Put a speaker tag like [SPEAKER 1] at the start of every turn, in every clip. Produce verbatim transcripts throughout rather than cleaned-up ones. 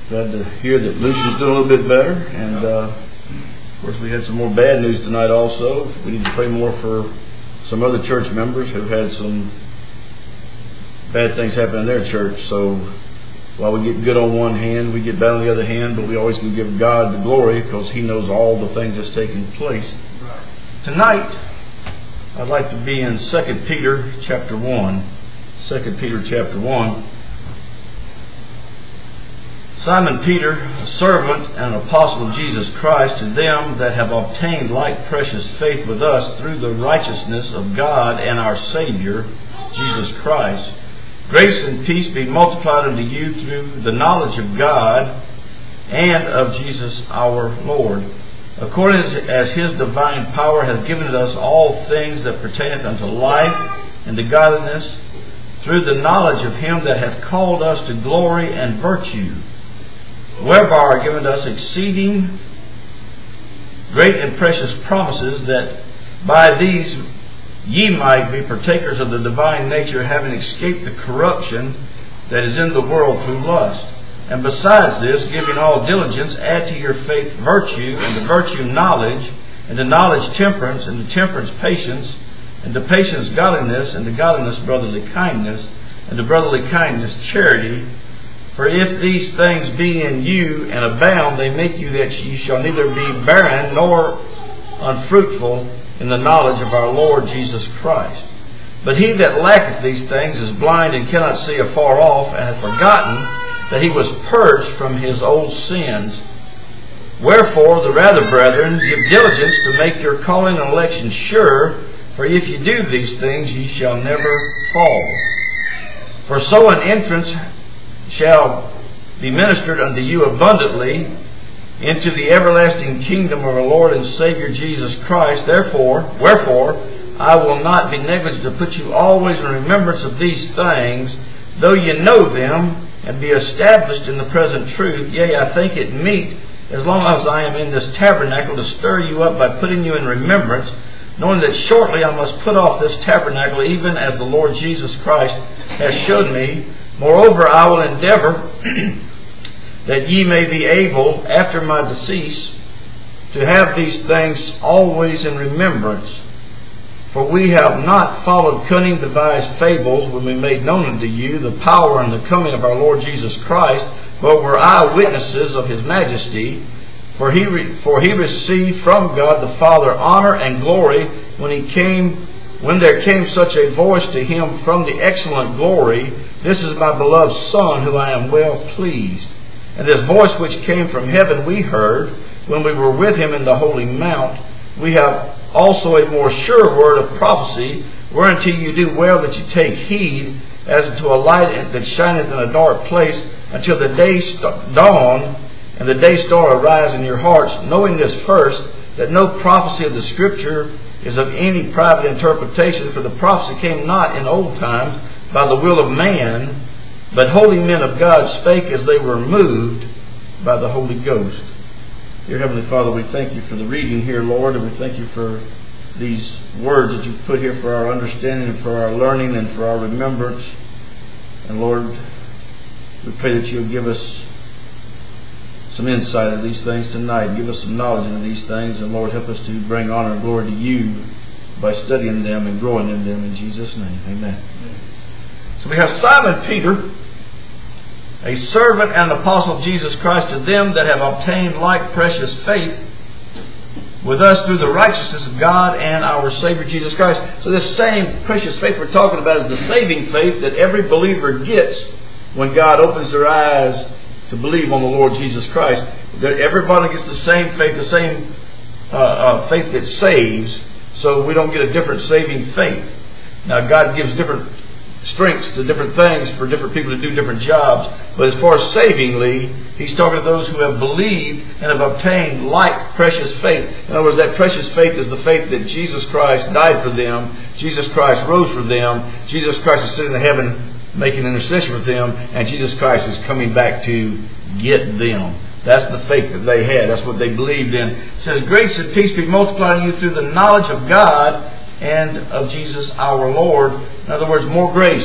[SPEAKER 1] Glad to hear that Lucy's doing a little bit better. And uh, of course, we had some more bad news tonight also. We need to pray more for some other church members who've had some bad things happen in their church. So while we get good on one hand, we get bad on the other hand, but we always can give God the glory because He knows all the things that's taking place. Tonight, I'd like to be in Second Peter chapter one. Second Peter chapter one. Simon Peter, a servant and apostle of Jesus Christ, to them that have obtained like precious faith with us through the righteousness of God and our Savior, Jesus Christ. Grace and peace be multiplied unto you through the knowledge of God and of Jesus our Lord, according as His divine power hath given us all things that pertaineth unto life and to godliness, through the knowledge of Him that hath called us to glory and virtue, whereby are given us exceeding great and precious promises, that by these ye might be partakers of the divine nature, having escaped the corruption that is in the world through lust. And besides this, giving all diligence, add to your faith virtue, and to virtue knowledge, and to knowledge temperance, and to temperance patience, and to patience godliness, and to godliness brotherly kindness, and to brotherly kindness charity. For if these things be in you and abound, they make you that ye shall neither be barren nor unfruitful in the knowledge of our Lord Jesus Christ. But he that lacketh these things is blind and cannot see afar off, and hath forgotten that he was purged from his old sins. Wherefore, the rather, brethren, give diligence to make your calling and election sure, for if ye do these things, ye shall never fall. For so an entrance shall be ministered unto you abundantly into the everlasting kingdom of our Lord and Savior Jesus Christ. Therefore, wherefore, I will not be negligent to put you always in remembrance of these things, though ye know them, and be established in the present truth. Yea, I think it meet, as long as I am in this tabernacle, to stir you up by putting you in remembrance, knowing that shortly I must put off this tabernacle, even as the Lord Jesus Christ has showed me. Moreover, I will endeavor that ye may be able, after my decease, to have these things always in remembrance. For we have not followed cunning devised fables when we made known unto you the power and the coming of our Lord Jesus Christ, but were eyewitnesses of His majesty. For he, re- for he received from God the Father honor and glory when he came, when there came such a voice to him from the excellent glory, This is my beloved Son, who I am well pleased. And this voice which came from heaven we heard when we were with him in the holy mount. We have also a more sure word of prophecy, whereunto you do well that you take heed, as to a light that shineth in a dark place, until the day st- dawn and the day star arise in your hearts, knowing this first, that no prophecy of the Scripture is of any private interpretation, for the prophecy came not in old times by the will of man, but holy men of God spake as they were moved by the Holy Ghost. Dear Heavenly Father, we thank you for the reading here, Lord, and we thank you for these words that you've put here for our understanding and for our learning and for our remembrance. And Lord, we pray that you'll give us some insight of these things tonight. Give us some knowledge of these things, and Lord, help us to bring honor and glory to you by studying them and growing in them. In Jesus' name, amen. Amen. So we have Simon Peter, a servant and apostle of Jesus Christ, to them that have obtained like precious faith with us through the righteousness of God and our Savior Jesus Christ. So this same precious faith we're talking about is the saving faith that every believer gets when God opens their eyes to believe on the Lord Jesus Christ. That everybody gets the same faith, the same uh, uh, faith that saves, so we don't get a different saving faith. Now God gives different strengths to different things for different people to do different jobs, but as far as savingly, He's talking to those who have believed and have obtained like precious faith. In other words, that precious faith is the faith that Jesus Christ died for them, Jesus Christ rose for them, Jesus Christ is sitting in heaven making intercession for them, and Jesus Christ is coming back to get them. That's the faith that they had. That's what they believed in. It says, grace and peace be multiplied in you through the knowledge of God and of Jesus our Lord. In other words, more grace.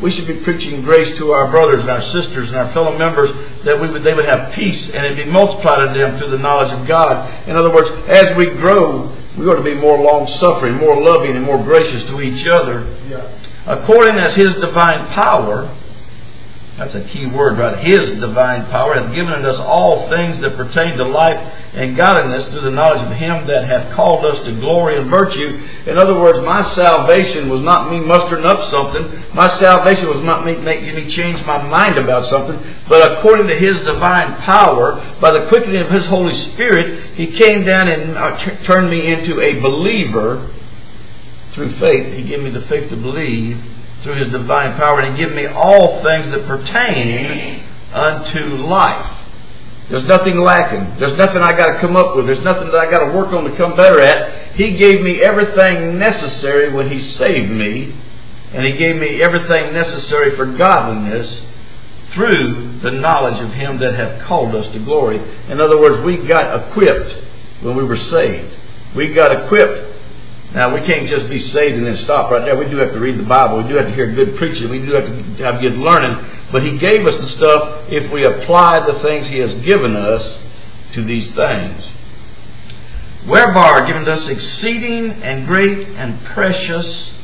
[SPEAKER 1] we should be preaching grace to our brothers and our sisters and our fellow members, that we would, they would have peace and it be multiplied to them through the knowledge of God. In other words, as we grow, we ought to be more long-suffering, more loving, and more gracious to each other. Yeah. According as His divine power, that's a key word, right? His divine power hath given unto us all things that pertain to life and godliness through the knowledge of Him that hath called us to glory and virtue. In other words, my salvation was not me mustering up something. My salvation was not me making me change my mind about something. But according to His divine power, by the quickening of His Holy Spirit, He came down and uh, t- turned me into a believer through faith. He gave me the faith to believe through His divine power, and He given me all things that pertain unto life. There's nothing lacking. There's nothing I got to come up with. There's nothing that I got to work on to come better at. He gave me everything necessary when He saved me, and He gave me everything necessary for godliness through the knowledge of Him that hath called us to glory. In other words, we got equipped when we were saved. We got equipped. Now, we can't just be saved and then stop right there. We do have to read the Bible. We do have to hear good preaching. We do have to have good learning. But He gave us the stuff if we apply the things He has given us to these things. Whereby are given us exceeding and great and precious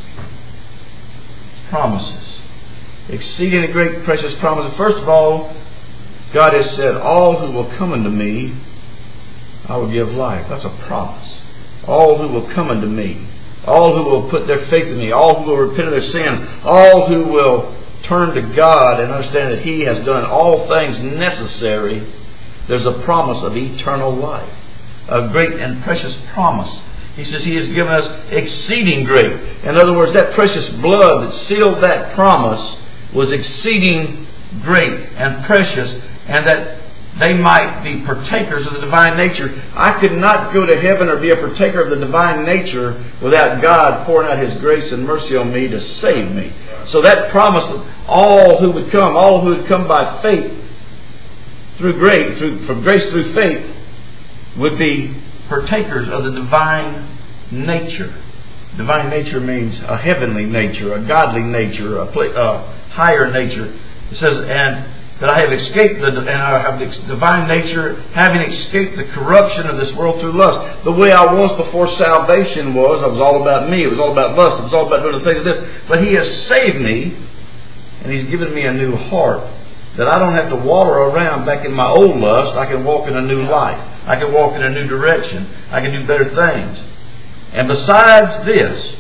[SPEAKER 1] promises. Exceeding and great and precious promises. First of all, God has said, all who will come unto me, I will give life. That's a promise. All who will come unto me, all who will put their faith in me, all who will repent of their sins, all who will turn to God and understand that He has done all things necessary, there's a promise of eternal life. A great and precious promise. He says He has given us exceeding great. In other words, that precious blood that sealed that promise was exceeding great and precious, and that they might be partakers of the divine nature. I could not go to heaven or be a partaker of the divine nature without God pouring out His grace and mercy on me to save me. So that promise of all who would come, all who would come by faith, through grace, through, from grace through faith, would be partakers of the divine nature. Divine nature means a heavenly nature, a godly nature, a, play, a higher nature. It says, and that I have escaped the, and I have the divine nature, having escaped the corruption of this world through lust. The way I was before salvation was, I was all about me. It was all about lust. It was all about doing the things of this. But He has saved me, and He's given me a new heart, that I don't have to water around back in my old lust. I can walk in a new life. I can walk in a new direction. I can do better things. And besides this,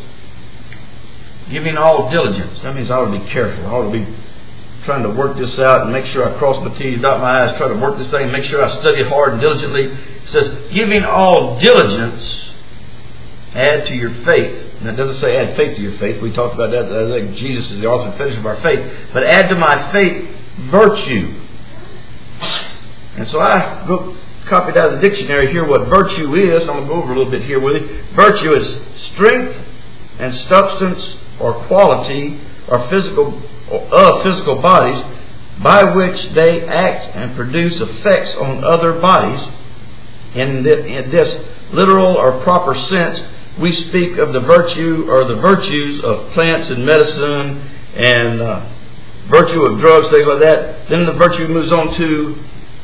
[SPEAKER 1] giving all diligence. That means I ought to be careful. I ought to be trying to work this out and make sure I cross my T's, dot my I's, try to work this thing, make sure I study hard and diligently. It says, giving all diligence, add to your faith. And it doesn't say add faith to your faith. We talked about that. I think Jesus is the author and finisher of our faith. But add to my faith virtue. And so I go, copied out of the dictionary here what virtue is. I'm going to go over a little bit here with you. Virtue is strength and substance or quality or physical of physical bodies by which they act and produce effects on other bodies. In, the, in this literal or proper sense, we speak of the virtue or the virtues of plants and medicine and uh, virtue of drugs, things like that. Then the virtue moves on to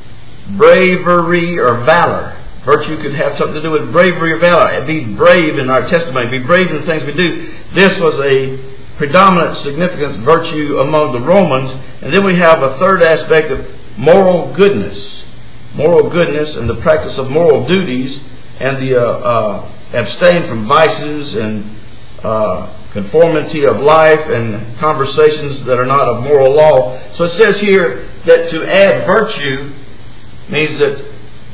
[SPEAKER 1] bravery or valor. Virtue could have something to do with bravery or valor. Be brave in our testimony. Be brave in the things we do. This was a predominant significance virtue among the Romans. And then we have a third aspect of moral goodness. Moral goodness and the practice of moral duties and the uh, uh, abstain from vices and uh, conformity of life and conversations that are not of moral law. So it says here that to add virtue means that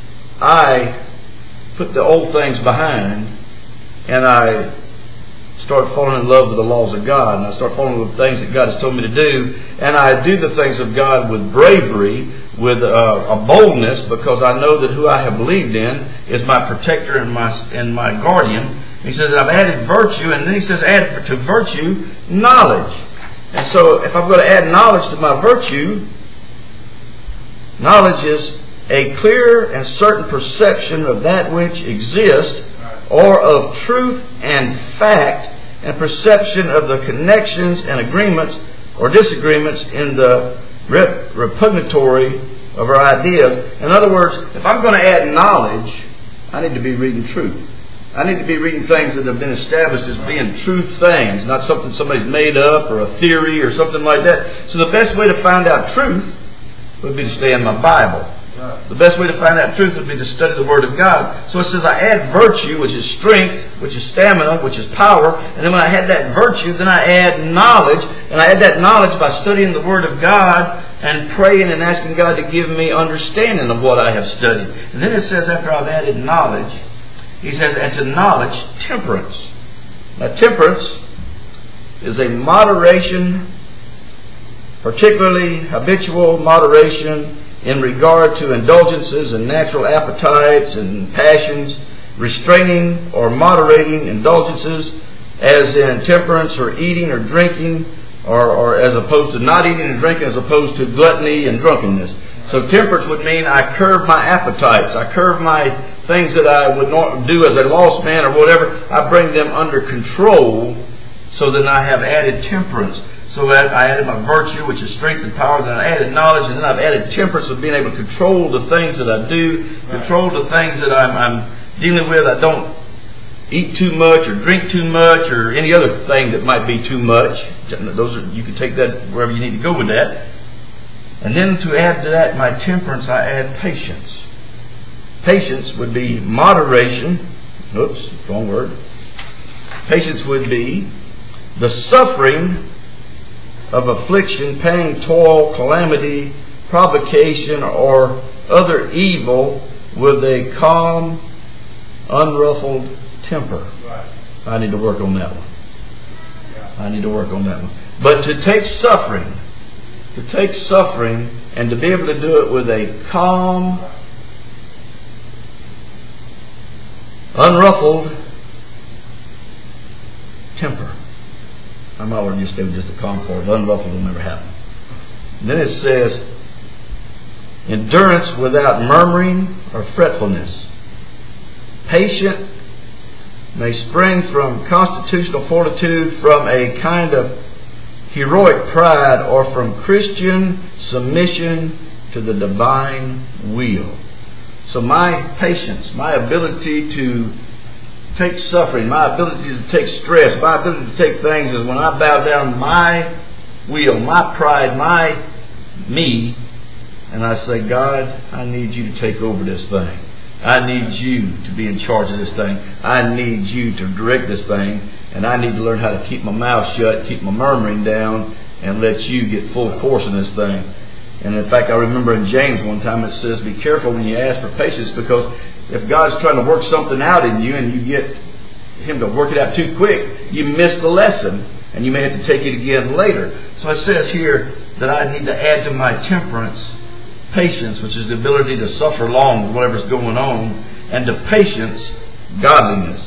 [SPEAKER 1] I put the old things behind and I start falling in love with the laws of God, and I start falling with things that God has told me to do, and I do the things of God with bravery, with uh, a boldness, because I know that who I have believed in is my protector and my and my guardian. He says I've added virtue, and then he says add to virtue knowledge. And so if I'm going to add knowledge to my virtue, knowledge is a clear and certain perception of that which exists, or of truth and fact, and perception of the connections and agreements or disagreements in the rep- repugnatory of our ideas. In other words, if I'm going to add knowledge, I need to be reading truth. I need to be reading things that have been established as being true things, not something somebody's made up or a theory or something like that. So the best way to find out truth would be to stay in my Bible. The best way to find out truth would be to study the Word of God. So it says I add virtue, which is strength, which is stamina, which is power. And then when I add that virtue, then I add knowledge. And I add that knowledge by studying the Word of God and praying and asking God to give me understanding of what I have studied. And then it says after I've added knowledge, He says, and to knowledge, temperance. Now, temperance is a moderation, particularly habitual moderation in regard to indulgences and natural appetites and passions, restraining or moderating indulgences, as in temperance or eating or drinking, or, or as opposed to not eating and drinking, as opposed to gluttony and drunkenness. So temperance would mean I curb my appetites, I curb my things that I would not do as a lost man or whatever. I bring them under control, so then I have added temperance. So I added my virtue, which is strength and power. Then I added knowledge, and then I've added temperance of being able to control the things that I do, control the things that I'm, I'm dealing with. I don't eat too much or drink too much or any other thing that might be too much. Those are, you can take that wherever you need to go with that. And then to add to that my temperance, I add patience. Patience would be moderation. Oops, wrong word. Patience would be the suffering of affliction, pain, toil, calamity, provocation, or other evil with a calm, unruffled temper. I need to work on that one. I need to work on that one. But to take suffering, to take suffering and to be able to do it with a calm, unruffled temper. I might want to just stay with just a calm part. Unruffled will never happen. And then it says, endurance without murmuring or fretfulness. Patient may spring from constitutional fortitude, from a kind of heroic pride, or from Christian submission to the divine will. So my patience, my ability to take suffering, my ability to take stress, my ability to take things is when I bow down my will, my pride, my me, and I say, God, I need you to take over this thing. I need you to be in charge of this thing. I need you to direct this thing. And I need to learn how to keep my mouth shut, keep my murmuring down, and let you get full course in this thing. And in fact, I remember in James one time it says, be careful when you ask for patience, because if God's trying to work something out in you and you get Him to work it out too quick, you miss the lesson and you may have to take it again later. So it says here that I need to add to my temperance patience, which is the ability to suffer long with whatever's going on, and to patience, godliness.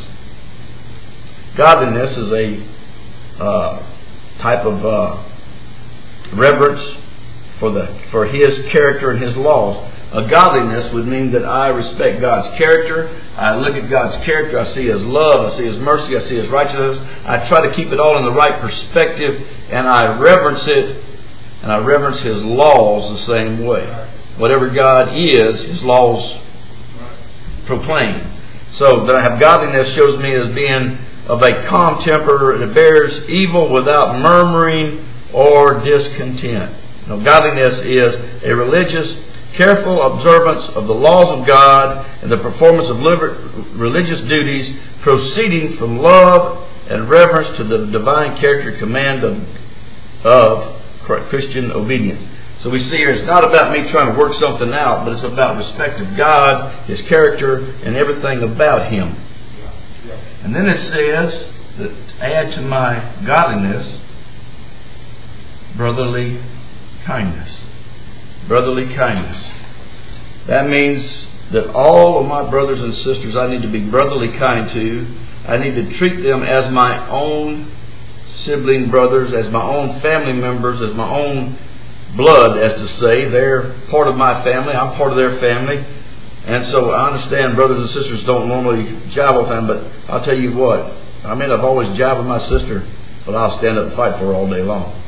[SPEAKER 1] Godliness is a uh, type of uh, reverence for the for His character and His laws. A godliness would mean that I respect God's character. I look at God's character. I see His love. I see His mercy. I see His righteousness. I try to keep it all in the right perspective, and I reverence it, and I reverence His laws the same way. Whatever God is, His laws proclaim. So that I have godliness shows me as being of a calm temper that bears evil without murmuring or discontent. Now, godliness is a religious, careful observance of the laws of God and the performance of religious duties proceeding from love and reverence to the divine character command of, of Christian obedience. So we see here it's not about me trying to work something out, but it's about respect of God, His character, and everything about Him. And then it says that add to my godliness brotherly kindness. Brotherly kindness. That means that all of my brothers and sisters I need to be brotherly kind to. I need to treat them as my own sibling brothers, as my own family members, as my own blood, as to say. They're part of my family. I'm part of their family. And so I understand brothers and sisters don't normally jive with them, but I'll tell you what. I mean, I've always jived with my sister, but I'll stand up and fight for her all day long.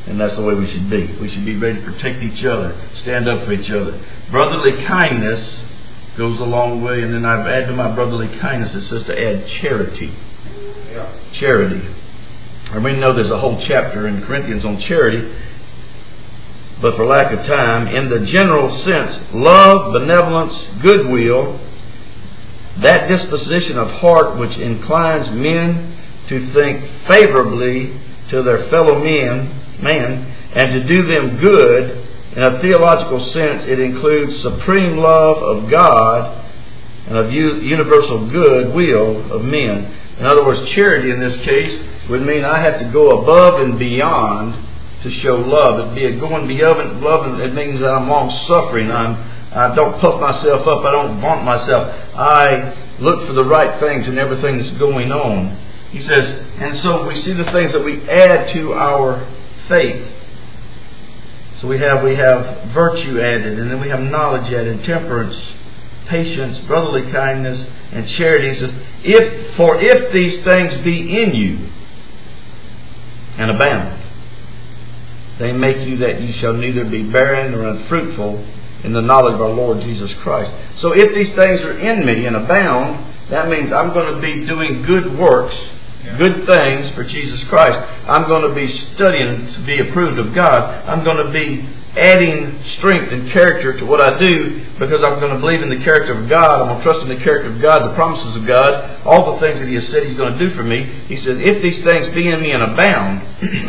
[SPEAKER 1] And that's the way we should be. We should be ready to protect each other, stand up for each other. Brotherly kindness goes a long way. And then I've added to my brotherly kindness, it says to add charity. Yeah. Charity. I mean, know there's a whole chapter in Corinthians on charity. But for lack of time, in the general sense, love, benevolence, goodwill, that disposition of heart which inclines men to think favorably to their fellow men, man, and to do them good. In a theological sense, it includes supreme love of God and of universal good will of men. In other words, charity in this case would mean I have to go above and beyond to show love. It'd be a going beyond love. It means that I'm long suffering. I'm I don't puff myself up. I don't vaunt myself. I look for the right things in everything that's going on. He says, and so we see the things that we add to our faith. So we have we have virtue added, and then we have knowledge added, temperance, patience, brotherly kindness, and charity. He says, if for if these things be in you and abound, they make you that you shall neither be barren nor unfruitful in the knowledge of our Lord Jesus Christ. So if these things are in me and abound, that means I'm going to be doing good works, good things for Jesus Christ. I'm going to be studying to be approved of God. I'm going to be adding strength and character to what I do because I'm going to believe in the character of God. I'm going to trust in the character of God, the promises of God, all the things that He has said He's going to do for me. He says, if these things be in me and abound,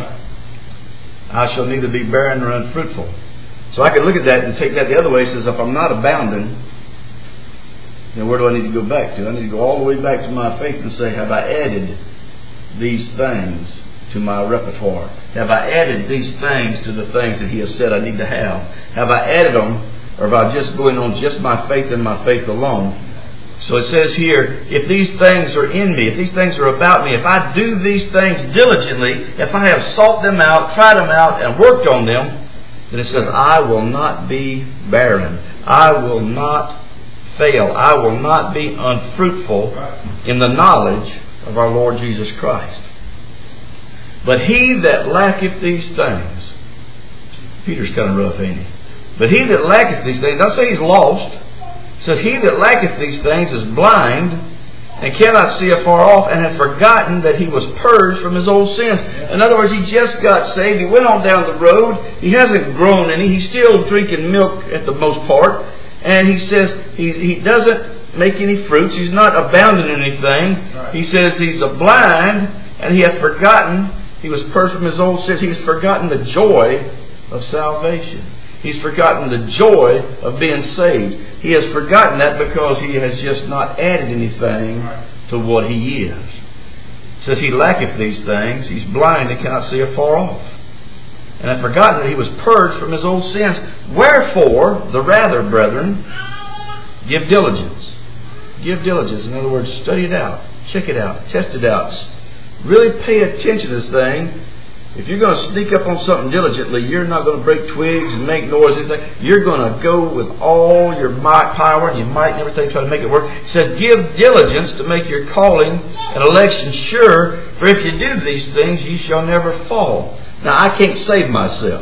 [SPEAKER 1] I shall neither be barren nor unfruitful. So I can look at that and take that the other way. He says, if I'm not abounding, then where do I need to go back to? I need to go all the way back to my faith and say, have I added these things to my repertoire? Have I added these things to the things that He has said I need to have? Have I added them, or am I just going on just my faith and my faith alone? So it says here, if these things are in me, if these things are about me, if I do these things diligently, if I have sought them out, tried them out, and worked on them, then it says, I will not be barren. I will not fail. I will not be unfruitful in the knowledge of our Lord Jesus Christ. But he that lacketh these things, Peter's kind of rough, ain't he? But he that lacketh these things, don't say he's lost. It says, he that lacketh these things is blind and cannot see afar off, and hath forgotten that he was purged from his old sins. In other words, he just got saved. He went on down the road. He hasn't grown any. He's still drinking milk at the most part. And he says he, he doesn't make any fruits. He's not abounding in anything. Right. He says he's a blind, and he hath forgotten he was purged from his old sins. He's forgotten the joy of salvation. He's forgotten the joy of being saved. He has forgotten that because he has just not added anything to what he is. It says he lacketh these things. He's blind and cannot see afar off. And hath forgotten that he was purged from his old sins. Wherefore, the rather, brethren, give diligence. Give diligence. In other words, study it out. Check it out. Test it out. Really pay attention to this thing. If you're going to sneak up on something diligently, you're not going to break twigs and make noise and anything. You're going to go with all your might, power and your might and everything, try to make it work. It says, give diligence to make your calling and election sure, for if you do these things, ye shall never fall. Now, I can't save myself.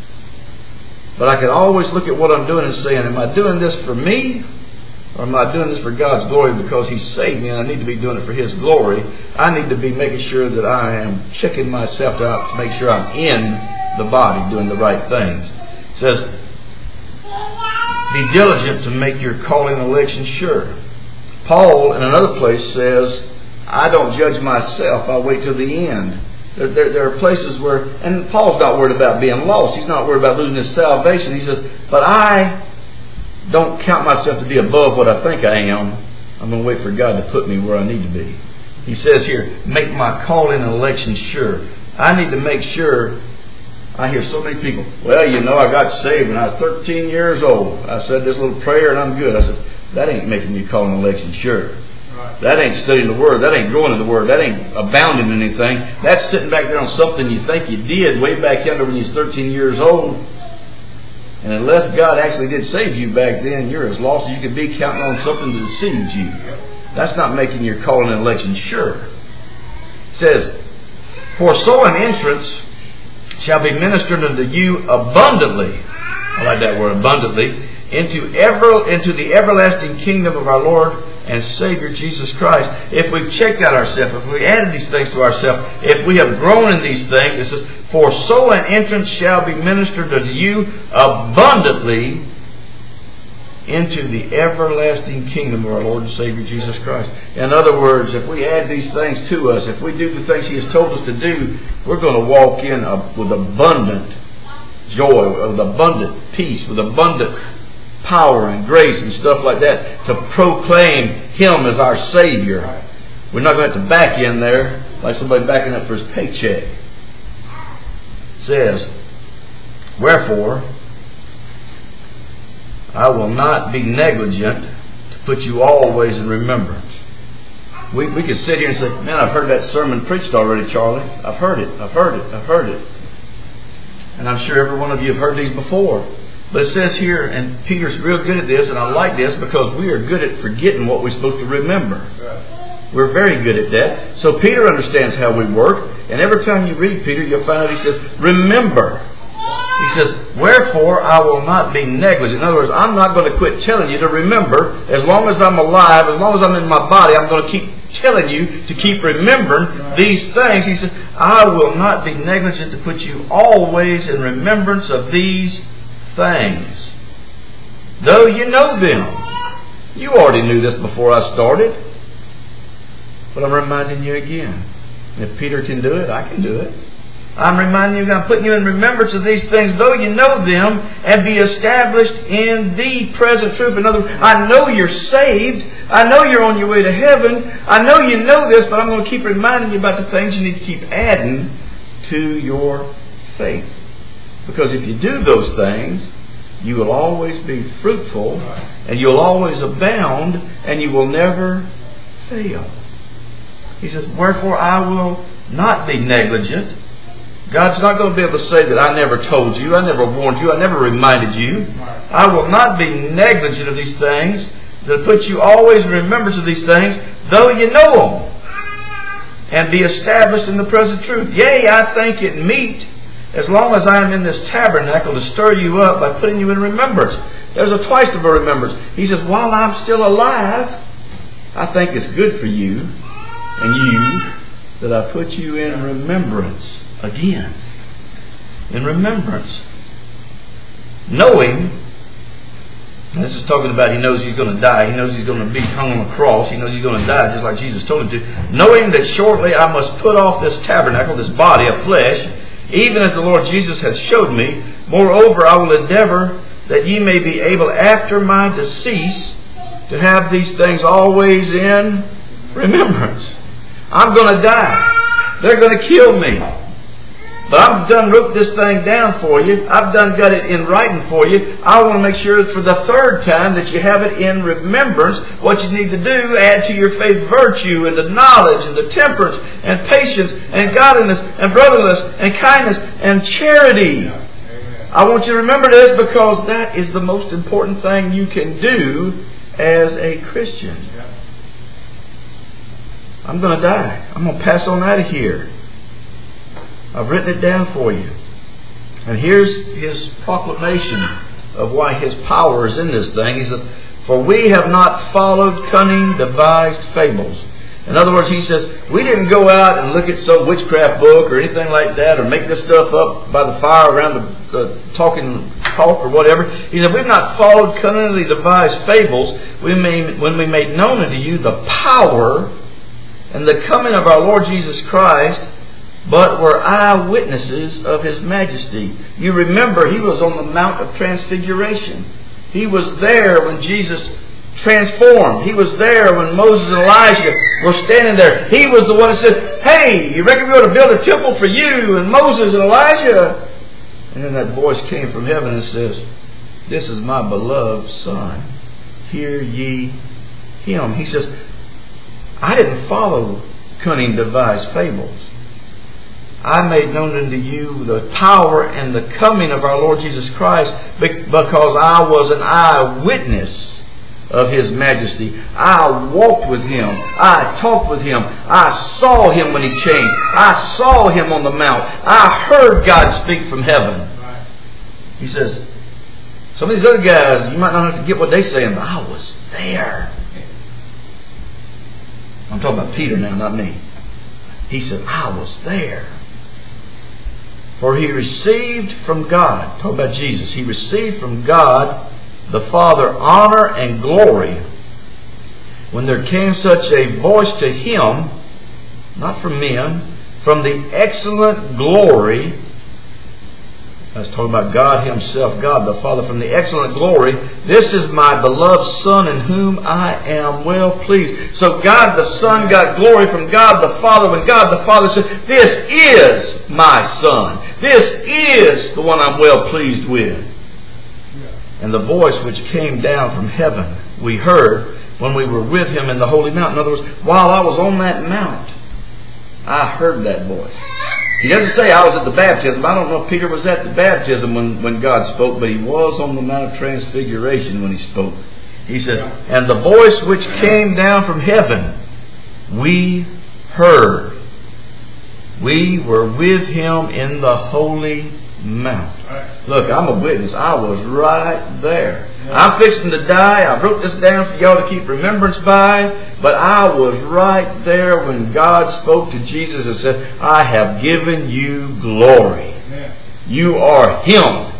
[SPEAKER 1] But I can always look at what I'm doing and saying, am I doing this for me? Or am I doing this for God's glory because He saved me and I need to be doing it for His glory? I need to be making sure that I am checking myself out to make sure I'm in the body doing the right things. It says, be diligent to make your calling and election sure. Paul in another place says, I don't judge myself, I wait till the end. There, there, there are places where, and Paul's not worried about being lost. He's not worried about losing his salvation. He says, but I don't count myself to be above what I think I am. I'm going to wait for God to put me where I need to be. He says here, make my calling and election sure. I need to make sure. I hear so many people, well, you know, I got saved when I was thirteen years old. I said this little prayer and I'm good. I said, that ain't making your calling and election sure. Right. That ain't studying the Word. That ain't growing in the Word. That ain't abounding in anything. That's sitting back there on something you think you did way back yonder when you was thirteen years old. And unless God actually did save you back then, you're as lost as you could be counting on something that deceived you. That's not making your calling and election sure. It says, for so an entrance shall be ministered unto you abundantly. I like that word, abundantly. Into ever into the everlasting kingdom of our Lord and Savior Jesus Christ. If we've checked out ourselves, if we added these things to ourselves, if we have grown in these things, it says, for so an entrance shall be ministered unto you abundantly into the everlasting kingdom of our Lord and Savior Jesus Christ. In other words, if we add these things to us, if we do the things He has told us to do, we're going to walk in with abundant joy, with abundant peace, with abundant power and grace and stuff like that to proclaim Him as our Savior. We're not going to have to back in there like somebody backing up for his paycheck. It says, wherefore, I will not be negligent to put you always in remembrance. We, we could sit here and say, man, I've heard that sermon preached already, Charlie. I've heard it, I've heard it, I've heard it. And I'm sure every one of you have heard these before. But it says here, and Peter's real good at this, and I like this because we are good at forgetting what we're supposed to remember. We're very good at that. So Peter understands how we work. And every time you read Peter, you'll find out he says, remember. He says, wherefore I will not be negligent. In other words, I'm not going to quit telling you to remember. As long as I'm alive, as long as I'm in my body, I'm going to keep telling you to keep remembering these things. He says, I will not be negligent to put you always in remembrance of these things, though you know them. You already knew this before I started, but I'm reminding you again. If Peter can do it, I can do it. I'm reminding you, I'm putting you in remembrance of these things, though you know them, and be established in the present truth. In other words, I know you're saved. I know you're on your way to heaven. I know you know this, but I'm going to keep reminding you about the things you need to keep adding to your faith. Because if you do those things, you will always be fruitful, and you'll always abound, and you will never fail. He says, wherefore I will not be negligent. God's not going to be able to say that I never told you, I never warned you, I never reminded you. I will not be negligent of these things, that put you always in remembrance of these things, though you know them, and be established in the present truth. Yea, I think it meet, as long as I am in this tabernacle, to stir you up by putting you in remembrance. There's a twice of a remembrance. He says, while I'm still alive, I think it's good for you and you that I put you in remembrance again. In remembrance. Knowing, and this is talking about he knows he's going to die. He knows he's going to be hung on a cross. He knows he's going to die just like Jesus told him to. Knowing that shortly I must put off this tabernacle, this body of flesh, even as the Lord Jesus has showed me. Moreover, I will endeavor that ye may be able after my decease to have these things always in remembrance. I'm going to die. They're going to kill me. But I've done wrote this thing down for you. I've done got it in writing for you. I want to make sure for the third time that you have it in remembrance. What you need to do, add to your faith virtue and the knowledge and the temperance and patience and godliness and brotherliness and kindness and charity. I want you to remember this because that is the most important thing you can do as a Christian. I'm going to die. I'm going to pass on out of here. I've written it down for you. And here's his proclamation of why his power is in this thing. He says, for we have not followed cunning devised fables. In other words, he says, we didn't go out and look at some witchcraft book or anything like that, or make this stuff up by the fire around the, the talking talk or whatever. He said, we've not followed cunningly devised fables. We made, when we made known unto you the power and the coming of our Lord Jesus Christ, but were eyewitnesses of His majesty. You remember he was on the Mount of Transfiguration. He was there when Jesus transformed. He was there when Moses and Elijah were standing there. He was the one that said, hey, you reckon we ought to build a temple for you and Moses and Elijah? And then that voice came from heaven and says, this is my beloved Son. Hear ye Him. He says, I didn't follow cunning devised fables. I made known unto you the power and the coming of our Lord Jesus Christ because I was an eyewitness of His majesty. I walked with Him. I talked with Him. I saw Him when He changed. I saw Him on the mount. I heard God speak from heaven. He says, some of these other guys, you might not have to get what they're saying, but I was there. I'm talking about Peter now, not me. He said, I was there. For He received from God, talk about Jesus, He received from God the Father honor and glory when there came such a voice to Him, not from men, from the excellent glory. That's talking about God Himself, God the Father, from the excellent glory. This is my beloved Son in whom I am well pleased. So God the Son got glory from God the Father when God the Father said, this is my Son. This is the one I'm well pleased with. And the voice which came down from heaven we heard when we were with Him in the holy mount. In other words, while I was on that mount, I heard that voice. He doesn't say I was at the baptism. I don't know if Peter was at the baptism when, when God spoke, but he was on the Mount of Transfiguration when He spoke. He says, and the voice which came down from heaven, we heard. We were with Him in the holy mount. Look, I'm a witness. I was right there. I'm fixing to die. I wrote this down for y'all to keep remembrance by. But I was right there when God spoke to Jesus and said, I have given you glory. You are Him.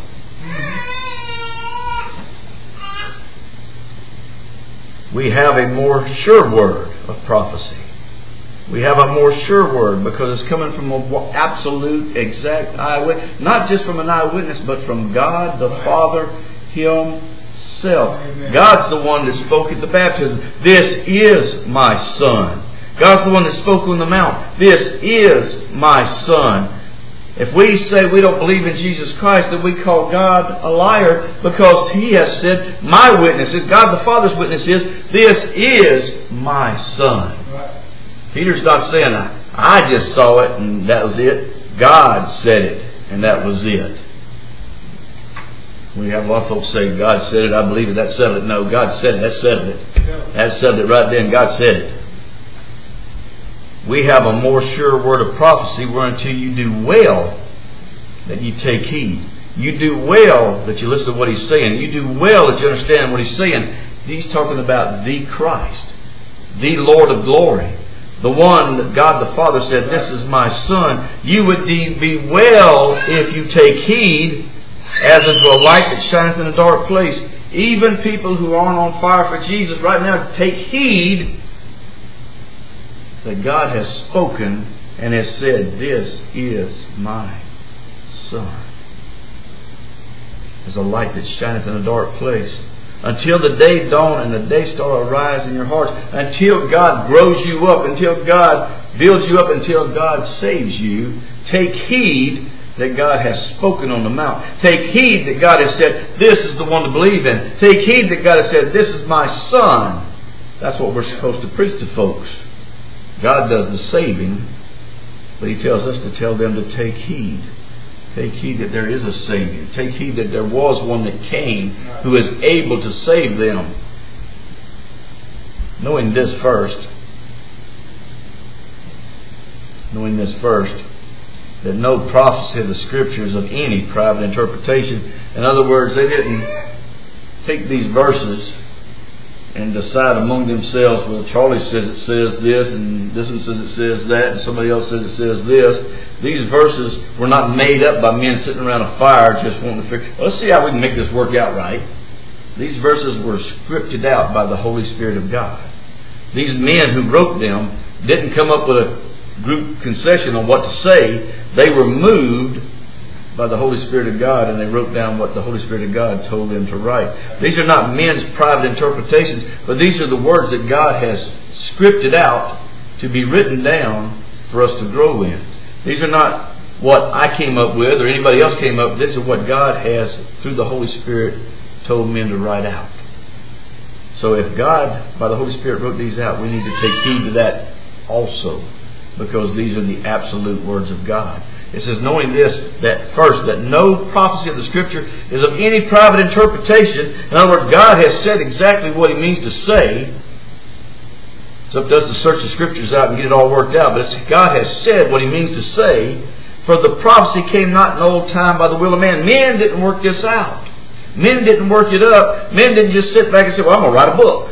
[SPEAKER 1] We have a more sure word of prophecy. We have a more sure word because it's coming from an absolute, exact eyewitness. Not just from an eyewitness, but from God the Father Himself. Amen. God's the one that spoke at the baptism. This is my Son. God's the one that spoke on the mount. This is my Son. If we say we don't believe in Jesus Christ, then we call God a liar because He has said, my witness is, God the Father's witness is, this is my Son. Peter's not saying, I just saw it and that was it. God said it and that was it. We have a lot of folks say, God said it, I believe it, that settled it. No, God said it, that settled it. That settled it right then, God said it. We have a more sure word of prophecy whereunto you do well that you take heed. You do well that you listen to what He's saying. You do well that you understand what He's saying. He's talking about the Christ, the Lord of glory. The one that God the Father said, this is my Son. You would be well if you take heed as unto a light that shineth in a dark place. Even people who aren't on fire for Jesus right now, take heed that God has spoken and has said, this is my Son. As a light that shineth in a dark place. Until the day dawn and the day star arise in your hearts. Until God grows you up. Until God builds you up. Until God saves you. Take heed that God has spoken on the mount. Take heed that God has said, this is the one to believe in. Take heed that God has said, this is my Son. That's what we're supposed to preach to folks. God does the saving. But He tells us to tell them to take heed. Take heed that there is a Savior. Take heed that there was one that came who is able to save them. Knowing this first, knowing this first, that no prophecy of the Scriptures of any private interpretation. In other words, they didn't take these verses and decide among themselves, well, Charlie says it says this, and this one says it says that, and somebody else says it says this. These verses were not made up by men sitting around a fire just wanting to figure, well, let's see how we can make this work out right. These verses were scripted out by the Holy Spirit of God. These men who wrote them didn't come up with a group concession on what to say. They were moved by the Holy Spirit of God, and they wrote down what the Holy Spirit of God told them to write. These are not men's private interpretations, but these are the words that God has scripted out to be written down for us to grow in. These are not what I came up with or anybody else came up with. This is what God has, through the Holy Spirit, told men to write out. So if God, by the Holy Spirit, wrote these out, we need to take heed to that also, because these are the absolute words of God. It says, knowing this, that first, that no prophecy of the Scripture is of any private interpretation. In other words, God has said exactly what He means to say. It's up to us to search the Scriptures out and get it all worked out. But it's, God has said what He means to say. For the prophecy came not in old time by the will of man. Men didn't work this out. Men didn't work it up. Men didn't just sit back and say, well, I'm going to write a book.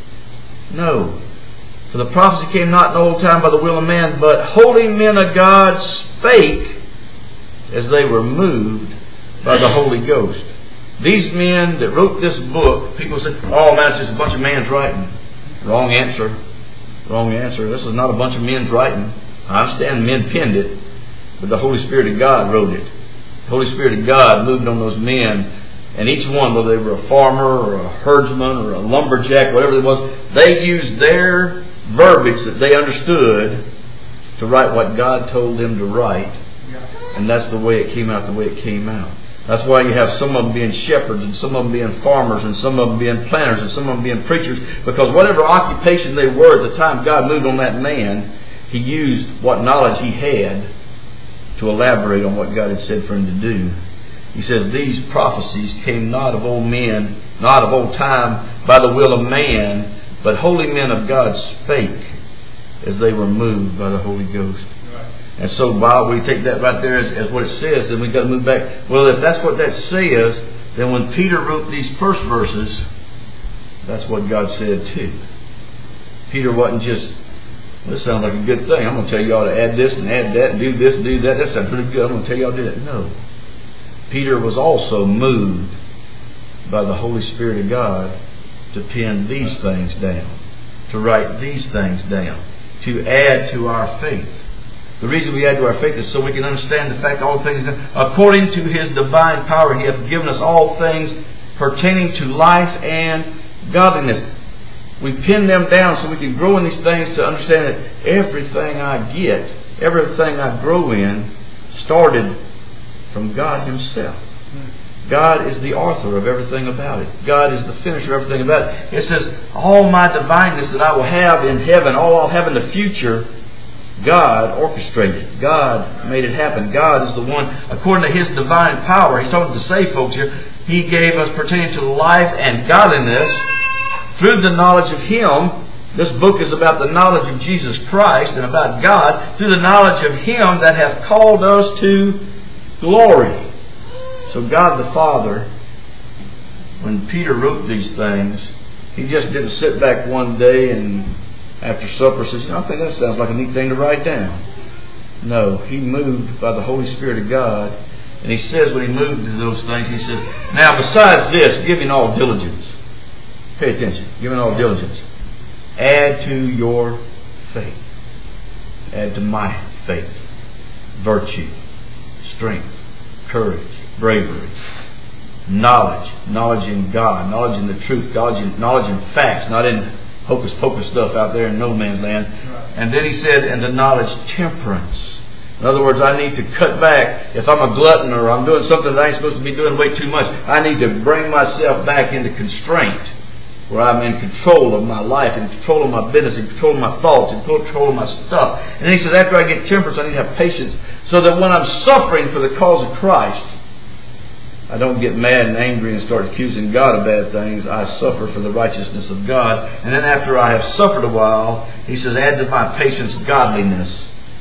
[SPEAKER 1] No. For the prophecy came not in old time by the will of man, but holy men of God spake as they were moved by the Holy Ghost. These men that wrote this book, people say, oh man, it's just a bunch of men's writing. Wrong answer. Wrong answer. This is not a bunch of men's writing. I understand men penned it, but the Holy Spirit of God wrote it. The Holy Spirit of God moved on those men. And each one, whether they were a farmer or a herdsman or a lumberjack, whatever it was, they used their verbiage that they understood to write what God told them to write. And that's the way it came out, the way it came out. That's why you have some of them being shepherds and some of them being farmers and some of them being planters and some of them being preachers. Because whatever occupation they were at the time God moved on that man, He used what knowledge he had to elaborate on what God had said for him to do. He says, these prophecies came not of old men, not of old time, by the will of man, but holy men of God spake as they were moved by the Holy Ghost. Right. And so while we take that right there as, as what it says, then we've got to move back. Well, if that's what that says, then when Peter wrote these first verses, that's what God said too. Peter wasn't just, well, this sounds like a good thing. I'm going to tell you all to add this and add that and do this and do that. That sounds pretty good. I'm going to tell you all to do that. No. Peter was also moved by the Holy Spirit of God to pen these things down, to write these things down, to add to our faith. The reason we add to our faith is so we can understand the fact all things, according to His divine power, He hath given us all things pertaining to life and godliness. We pin them down so we can grow in these things to understand that everything I get, everything I grow in, started from God Himself. God is the author of everything about it. God is the finisher of everything about it. It says, all my divineness that I will have in heaven, all I'll have in the future, God orchestrated. God made it happen. God is the one, according to His divine power, He's talking to say folks here, He gave us pertaining to life and godliness through the knowledge of Him. This book is about the knowledge of Jesus Christ and about God through the knowledge of Him that hath called us to glory. So God the Father, when Peter wrote these things, He just didn't sit back one day and after supper says, I think that sounds like a neat thing to write down. No, He moved by the Holy Spirit of God. And He says when He moved to those things, He says, now besides this, giving all diligence. Pay attention. Giving all diligence. Add to your faith. Add to my faith. Virtue. Strength. Courage. Bravery. Knowledge. Knowledge in God. Knowledge in the truth. Knowledge in, knowledge in facts. Not in hocus pocus stuff out there in no man's land. Right. And then He said, and to knowledge temperance. In other words, I need to cut back. If I'm a glutton or I'm doing something that I ain't supposed to be doing way too much, I need to bring myself back into constraint, where I'm in control of my life, in control of my business, in control of my thoughts, in control of my stuff. And then He says, after I get temperance, I need to have patience, so that when I'm suffering for the cause of Christ, I don't get mad and angry and start accusing God of bad things. I suffer for the righteousness of God. And then after I have suffered a while, He says, add to my patience godliness.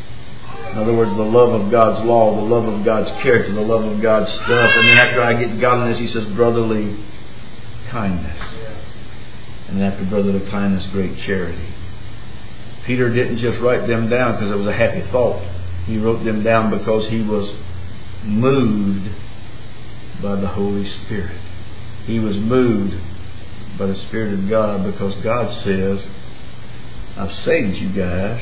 [SPEAKER 1] In other words, the love of God's law, the love of God's character, the love of God's stuff. And then after I get godliness, He says, brotherly kindness. And after brotherly kindness, great charity. Peter didn't just write them down because it was a happy thought. He wrote them down because he was moved by the Holy Spirit. He was moved by the Spirit of God because God says, I've saved you guys,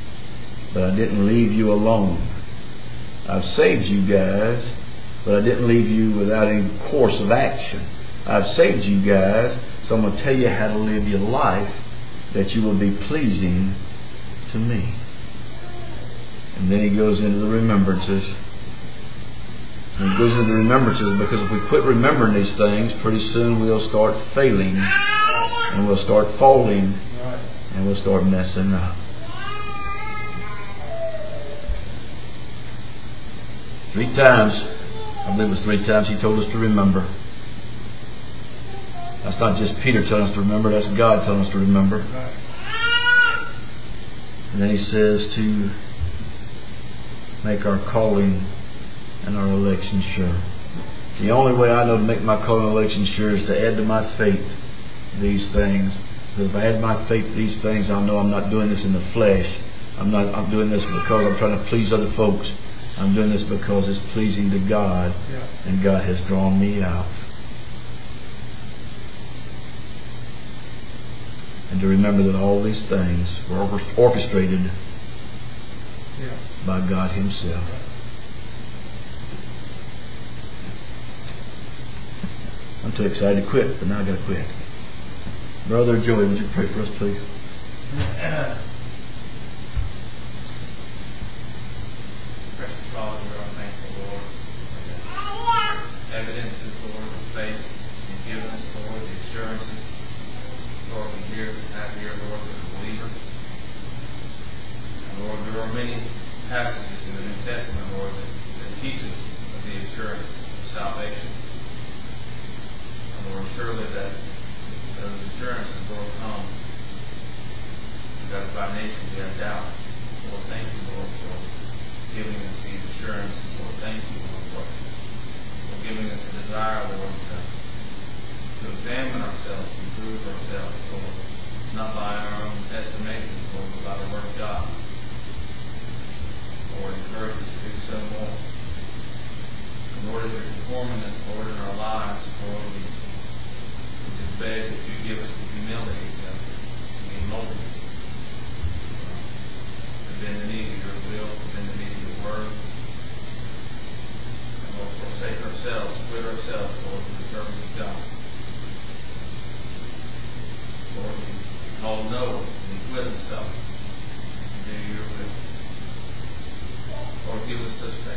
[SPEAKER 1] but I didn't leave you alone. I've saved you guys, but I didn't leave you without any course of action. I've saved you guys, so I'm going to tell you how to live your life that you will be pleasing to me. And then He goes into the remembrances. And He goes into the remembrances because if we quit remembering these things, pretty soon we'll start failing and we'll start falling and we'll start messing up. Three times, I believe it was three times, He told us to remember. That's not just Peter telling us to remember, that's God telling us to remember. And then He says to make our calling and our election sure. The only way I know to make my calling and election sure is to add to my faith these things. Because if I add my faith to these things, I'll know I'm not doing this in the flesh. I'm not. I'm doing this because I'm trying to please other folks. I'm doing this because it's pleasing to God, yeah. And God has drawn me out. And to remember that all these things were orchestrated yeah. by God Himself. I'm too excited to quit, but now I've got to quit. Brother Joey, would you pray for us, please?
[SPEAKER 2] Precious Father, we are thankful, Lord, for the evidences, Lord, of faith you've given us, Lord, the assurances, Lord, we hear, have here, Lord, as a believer. And Lord, there are many passages in the New Testament, Lord, that, that teach us of the assurance of salvation. And Lord, surely that those assurances, Lord, come because by nature we have doubt. Lord, thank you, Lord, for giving us these assurances. Lord, thank you, Lord, for, for giving us a desire, Lord, to, to examine ourselves, to prove ourselves, Lord, not by our own estimations, Lord, but by the Word of God. Lord, encourage us to do so more. And Lord, as you're performing this, Lord, in our lives, Lord, we, we just beg that you give us the humility to be molded, to bend the knee to your will, to bend the knee to your word. And Lord, forsake ourselves, quit ourselves, Lord, for the service of God. Lord, we call Noah, and he quit himself to do your will. Lord, give us such